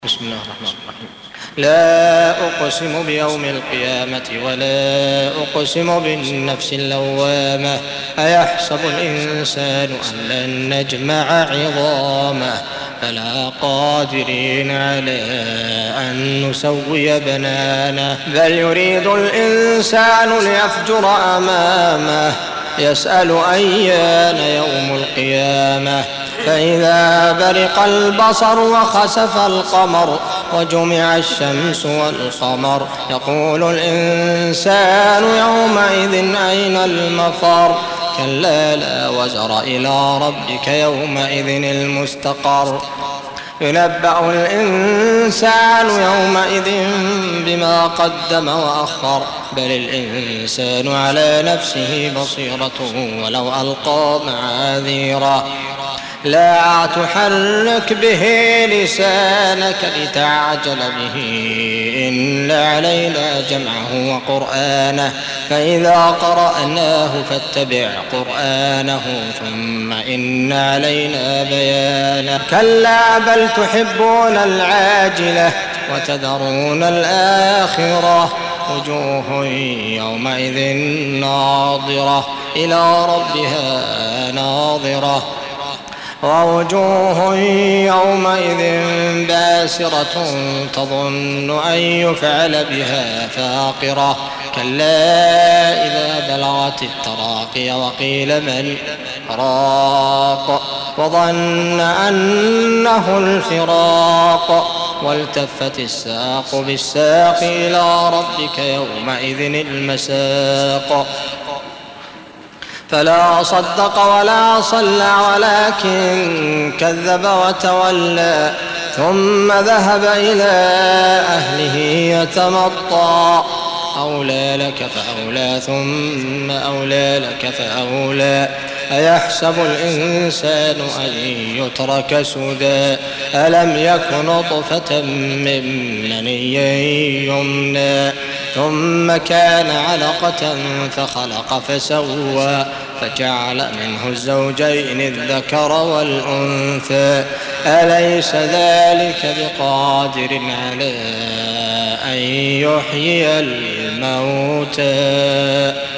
بسم الله الرحمن الرحيم. لا أقسم بيوم القيامة ولا أقسم بالنفس اللوامة أيحسب الإنسان أن لن نجمع عظامه بلى قادرين على أن نسوي بنانه بل يريد الإنسان ليفجر أمامه يسأل أيان يوم القيامة فإذا برق البصر وخسف القمر وجمع الشمس والقمر يقول الإنسان يومئذ أين المفر كلا لا وزر إلى ربك يومئذ المستقر ينبأ الإنسان يومئذ بما قدم وأخر بل الإنسان على نفسه بصيرة ولو ألقى معاذيره لا تحرك به لسانك لتعجل به إن علينا جمعه وقرآنه فإذا قرأناه فاتبع قرآنه ثم إن علينا بيانه كلا بل تحبون العاجلة وتذرون الآخرة وجوه يومئذ ناظرة إلى ربها ناظرة ووجوه يومئذ باسرة تظن أن يفعل بها فاقرة كلا إذا بلغت التراقي وقيل من راق وظن أنه الفراق والتفت الساق بالساق إلى ربك يومئذ المساق فلا صدق ولا صلى ولكن كذب وتولى ثم ذهب إلى أهله يتمطى أولى لك فأولى ثم أولى لك فأولى أيحسب الإنسان أن يترك سدى ألم يك نطفة من مني يمنى ثم كان علقة فخلق فسوى فجعل منه الزوجين الذكر والأنثى أليس ذلك بقادر على أن يحيي الموتى